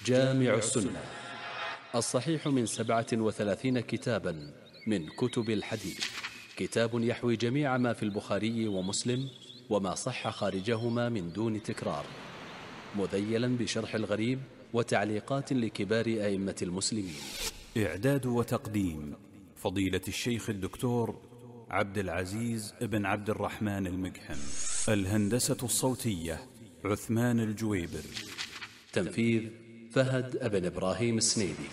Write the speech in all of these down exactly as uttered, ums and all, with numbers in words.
جامع السنة الصحيح من سبعة وثلاثين كتابا من كتب الحديث، كتاب يحوي جميع ما في البخاري ومسلم وما صح خارجهما من دون تكرار، مذيلا بشرح الغريب وتعليقات لكبار أئمة المسلمين. إعداد وتقديم فضيلة الشيخ الدكتور عبد العزيز بن عبد الرحمن المقحم. الهندسة الصوتية عثمان الجويبر. تنفيذ فهد بن إبراهيم السنيدي.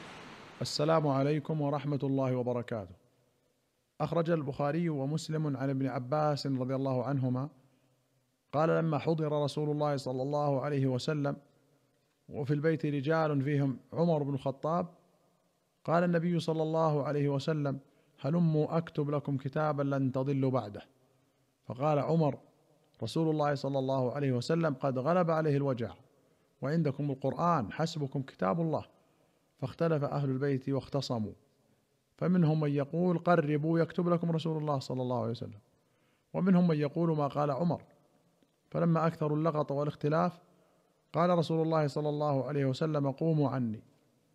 السلام عليكم ورحمة الله وبركاته. أخرج البخاري ومسلم عن ابن عباس رضي الله عنهما قال: لما حضر رسول الله صلى الله عليه وسلم وفي البيت رجال فيهم عمر بن الخطاب، قال النبي صلى الله عليه وسلم: هلموا أكتب لكم كتابا لن تضلوا بعده. فقال عمر: رسول الله صلى الله عليه وسلم قد غلب عليه الوجع، وعندكم القرآن، حسبكم كتاب الله. فاختلف أهل البيت واختصموا، فمنهم من يقول: قربوا يكتب لكم رسول الله صلى الله عليه وسلم، ومنهم من يقول ما قال عمر. فلما أكثروا اللغط والاختلاف قال رسول الله صلى الله عليه وسلم: قوموا عني.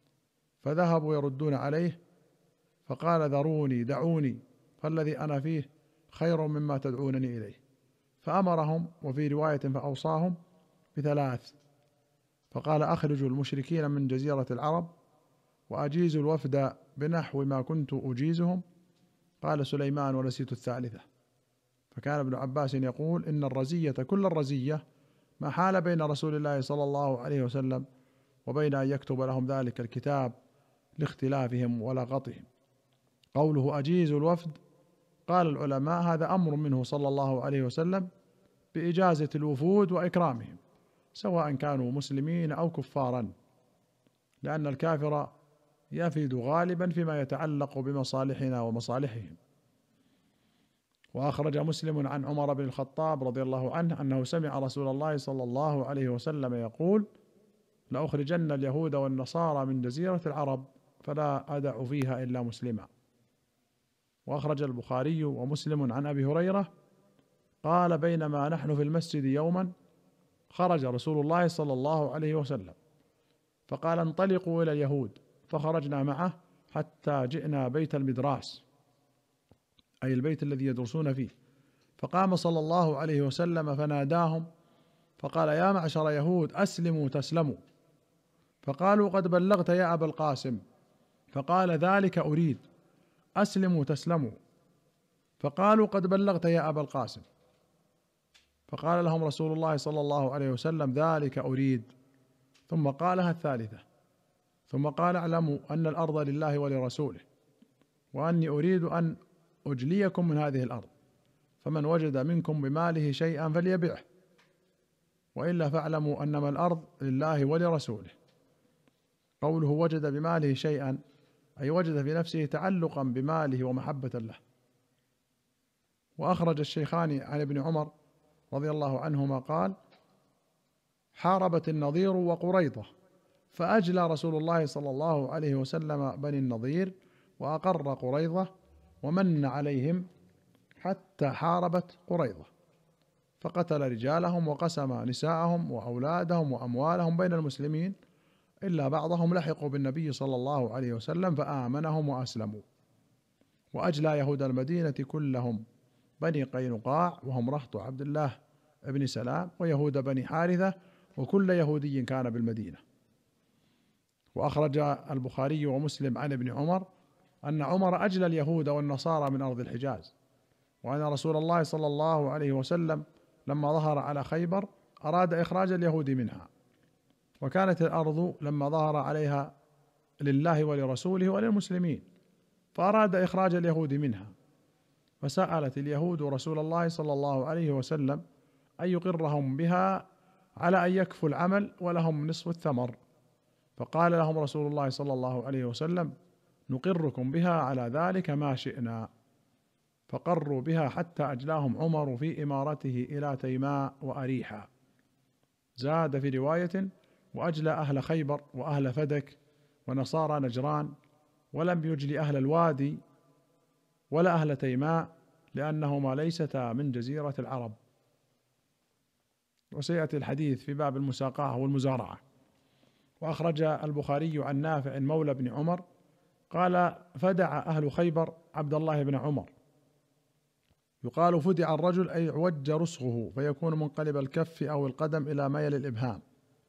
فذهبوا يردون عليه، فقال: ذروني دعوني، فالذي أنا فيه خير مما تدعونني إليه. فأمرهم، وفي رواية فأوصاهم بثلاث، فقال: أخرجوا المشركين من جزيرة العرب، وأجيزوا الوفد بنحو ما كنت أجيزهم. قال سليمان: ونسيت الثالثة. فكان ابن عباس يقول: إن الرزية كل الرزية ما حال بين رسول الله صلى الله عليه وسلم وبين أن يكتب لهم ذلك الكتاب لاختلافهم ولغطهم. قوله أجيزوا الوفد، قال العلماء هذا أمر منه صلى الله عليه وسلم بإجازة الوفود وإكرامهم، سواء كانوا مسلمين أو كفارا، لأن الكافر يفد غالبا فيما يتعلق بمصالحنا ومصالحهم. وأخرج مسلم عن عمر بن الخطاب رضي الله عنه أنه سمع رسول الله صلى الله عليه وسلم يقول: لأخرجن اليهود والنصارى من جزيرة العرب فلا أدع فيها إلا مسلما. وأخرج البخاري ومسلم عن أبي هريرة قال: بينما نحن في المسجد يوما خرج رسول الله صلى الله عليه وسلم فقال: انطلقوا إلى اليهود، فخرجنا معه حتى جئنا بيت المدراس، أي البيت الذي يدرسون فيه. فقام صلى الله عليه وسلم فناداهم فقال: يا معشر يهود أسلموا تسلموا. فقالوا: قد بلغت يا أبا القاسم. فقال: ذلك أريد، أسلموا تسلموا. فقالوا: قد بلغت يا أبا القاسم. فقال لهم رسول الله صلى الله عليه وسلم: ذلك أريد. ثم قالها الثالثة، ثم قال: اعلموا أن الأرض لله ولرسوله، وأني أريد أن أجليكم من هذه الأرض، فمن وجد منكم بماله شيئا فليبعه، وإلا فاعلموا أنما الأرض لله ولرسوله. قوله وجد بماله شيئا أي وجد في نفسه تعلقا بماله ومحبة له. وأخرج الشيخان عن ابن عمر رضي الله عنهما قال: حاربت النضير وقريضة، فأجلى رسول الله صلى الله عليه وسلم بني النضير وأقر قريضة ومن عليهم حتى حاربت قريضة، فقتل رجالهم وقسم نساءهم وأولادهم وأموالهم بين المسلمين، إلا بعضهم لحقوا بالنبي صلى الله عليه وسلم فآمنهم وأسلموا. وأجلى يهود المدينة كلهم بني قينقاع، وهم رهط عبد الله بن سلام، ويهود بني حارثة، وكل يهودي كان بالمدينة. وأخرج البخاري ومسلم عن ابن عمر أن عمر أجلى اليهود والنصارى من أرض الحجاز، وأن رسول الله صلى الله عليه وسلم لما ظهر على خيبر أراد إخراج اليهود منها، وكانت الأرض لما ظهر عليها لله ولرسوله وللمسلمين، فأراد إخراج اليهود منها، فسألت اليهود رسول الله صلى الله عليه وسلم أن يقرهم بها على أن يكفوا العمل ولهم نصف الثمر. فقال لهم رسول الله صلى الله عليه وسلم: نقركم بها على ذلك ما شئنا. فقروا بها حتى أجلاهم عمر في إمارته إلى تيماء وأريحا. زاد في رواية: وأجلى أهل خيبر وأهل فدك ونصارى نجران، ولم يجلي أهل الوادي ولا أهل تيماء، لأنهما ليستا من جزيرة العرب. وسيأتي الحديث في باب المساقاة والمزارعة. وأخرج البخاري عن نافع مولى بن عمر قال: فدع أهل خيبر عبد الله بن عمر. يقال فدع الرجل أي عوج رسغه فيكون منقلب الكف أو القدم إلى ميل الإبهام.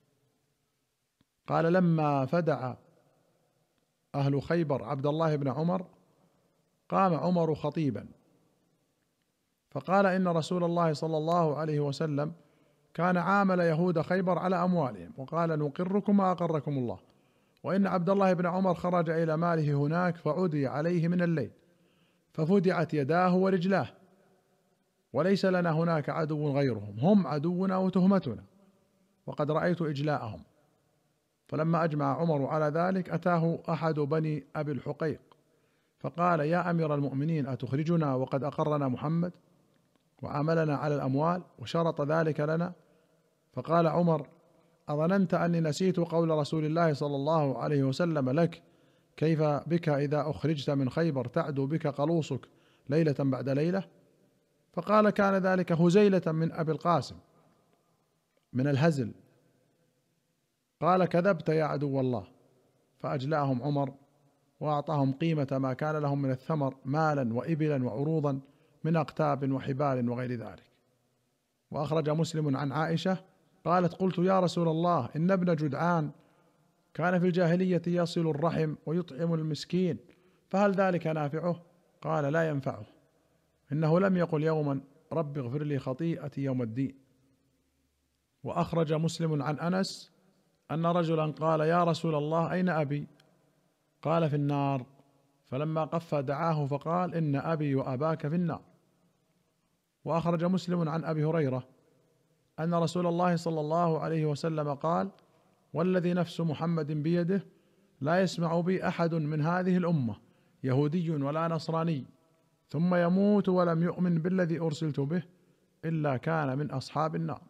قال: لما فدع أهل خيبر عبد الله بن عمر قام عمر خطيبا فقال: إن رسول الله صلى الله عليه وسلم كان عامل يهود خيبر على أموالهم، وقال: نقركم ما أقركم الله، وإن عبد الله بن عمر خرج إلى ماله هناك فعدي عليه من الليل ففدعت يداه ورجلاه، وليس لنا هناك عدو غيرهم، هم عدونا وتهمتنا، وقد رأيت إجلاءهم. فلما أجمع عمر على ذلك أتاه أحد بني أبي الحقيق فقال: يا أمير المؤمنين، أتخرجنا وقد أقرنا محمد وعاملنا على الأموال وشرط ذلك لنا؟ فقال عمر: أظننت أني نسيت قول رسول الله صلى الله عليه وسلم لك: كيف بك إذا أخرجت من خيبر تعدو بك قلوصك ليلة بعد ليلة؟ فقال: كان ذلك هزيلة من أبي القاسم من الهزل. قال: كذبت يا عدو الله. فأجلاهم عمر وأعطاهم قيمة ما كان لهم من الثمر مالا وإبلا وعروضا من أقتاب وحبال وغير ذلك. وأخرج مسلم عن عائشة قالت: قلت يا رسول الله، إن ابن جدعان كان في الجاهلية يصل الرحم ويطعم المسكين، فهل ذلك نافعه؟ قال: لا ينفعه، إنه لم يقل يوما رب اغفر لي خطيئتي يوم الدين. وأخرج مسلم عن أنس أن رجلا قال: يا رسول الله، أين أبي؟ قال: في النار. فلما قف دعاه فقال: إن أبي وأباك في النار. وأخرج مسلم عن أبي هريرة أن رسول الله صلى الله عليه وسلم قال: والذي نفس محمد بيده لا يسمع بي أحد من هذه الأمة يهودي ولا نصراني ثم يموت ولم يؤمن بالذي أرسلت به إلا كان من أصحاب النار.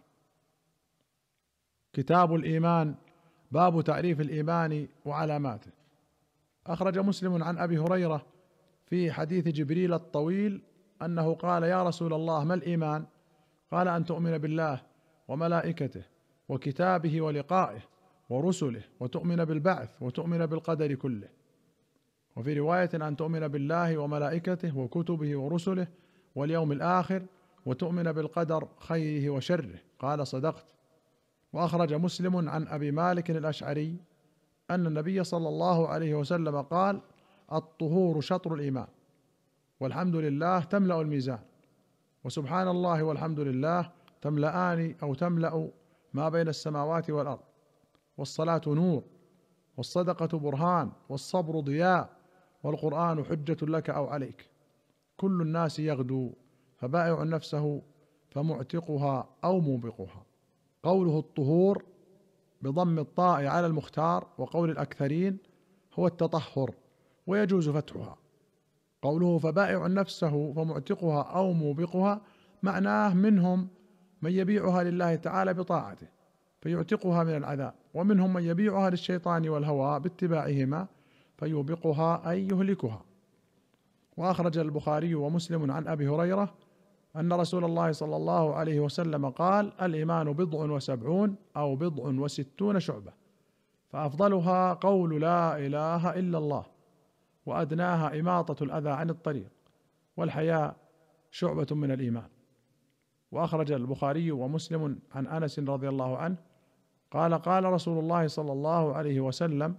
كتاب الإيمان، باب تعريف الإيمان وعلاماته. أخرج مسلم عن أبي هريرة في حديث جبريل الطويل أنه قال: يا رسول الله، ما الإيمان؟ قال: أن تؤمن بالله وملائكته وكتابه ولقائه ورسله وتؤمن بالبعث وتؤمن بالقدر كله. وفي رواية: أن تؤمن بالله وملائكته وكتبه ورسله واليوم الآخر وتؤمن بالقدر خيره وشره. قال: صدقت. وأخرج مسلم عن أبي مالك الأشعري أن النبي صلى الله عليه وسلم قال: الطهور شطر الإيمان، والحمد لله تملأ الميزان، وسبحان الله والحمد لله تملأان أو تملأ ما بين السماوات والأرض، والصلاة نور، والصدقة برهان، والصبر ضياء، والقرآن حجة لك أو عليك. كل الناس يغدو فبائع نفسه فمعتقها أو موبقها. قوله الطهور بضم الطاء على المختار وقول الأكثرين هو التطهر، ويجوز فتحها. قوله فبائع نفسه فمعتقها أو موبقها معناه منهم من يبيعها لله تعالى بطاعته فيعتقها من العذاب، ومنهم من يبيعها للشيطان والهوى باتباعهما فيوبقها أي يهلكها. وأخرج البخاري ومسلم عن أبي هريرة أن رسول الله صلى الله عليه وسلم قال: الإيمان بضع وسبعون أو بضع وستون شعبة، فأفضلها قول لا إله إلا الله، وأدناها إماطة الأذى عن الطريق، والحياء شعبة من الإيمان. وأخرج البخاري ومسلم عن أنس رضي الله عنه قال: قال رسول الله صلى الله عليه وسلم: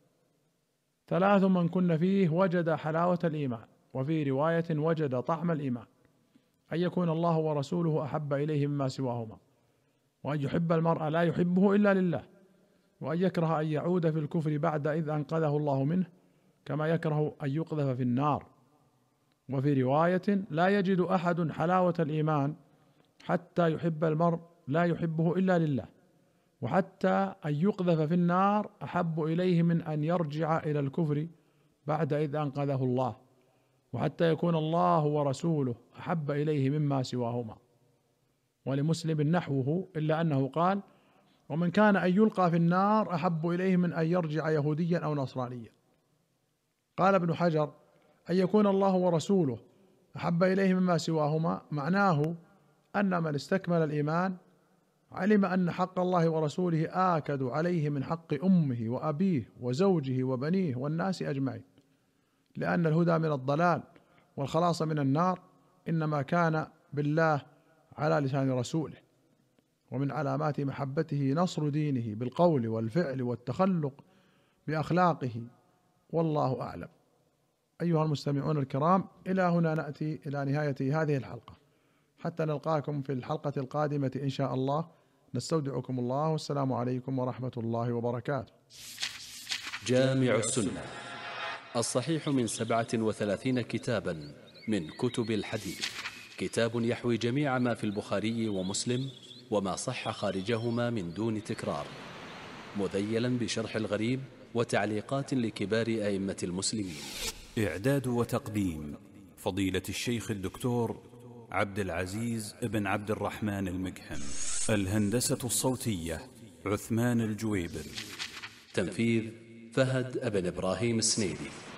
ثلاث من كن فيه وجد حلاوة الإيمان، وفي رواية وجد طعم الإيمان: أن يكون الله ورسوله أحب إليه مما سواهما، وأن يحب المرء لا يحبه إلا لله، وأن يكره أن يعود في الكفر بعد إذ أنقذه الله منه، كما يكره أن يقذف في النار. وفي رواية: لا يجد أحد حلاوة الإيمان حتى يحب المرء لا يحبه إلا لله، وحتى أن يقذف في النار أحب إليه من أن يرجع إلى الكفر بعد إذ أنقذه الله، وحتى يكون الله ورسوله أحب إليه مما سواهما. ولمسلم نحوه إلا أنه قال: ومن كان أن يلقى في النار أحب إليه من أن يرجع يهوديا أو نصرانيا. قال ابن حجر: أن يكون الله ورسوله أحب إليه مما سواهما معناه أن من استكمل الإيمان علم أن حق الله ورسوله آكد عليه من حق أمه وأبيه وزوجه وبنيه والناس أجمعين، لأن الهدى من الضلال والخلاص من النار إنما كان بالله على لسان رسوله. ومن علامات محبته نصر دينه بالقول والفعل والتخلق بأخلاقه، والله أعلم. أيها المستمعون الكرام، إلى هنا نأتي إلى نهاية هذه الحلقة، حتى نلقاكم في الحلقة القادمة إن شاء الله. نستودعكم الله، والسلام عليكم ورحمة الله وبركاته. جامع السنة الصحيح من سبعة وثلاثين كتابا من كتب الحديث، كتاب يحوي جميع ما في البخاري ومسلم وما صح خارجهما من دون تكرار، مذيلا بشرح الغريب وتعليقات لكبار أئمة المسلمين. إعداد وتقديم فضيلة الشيخ الدكتور عبد العزيز بن عبد الرحمن المقحم. الهندسة الصوتية عثمان الجويبر. تنفيذ فهد بن إبراهيم السنيدي.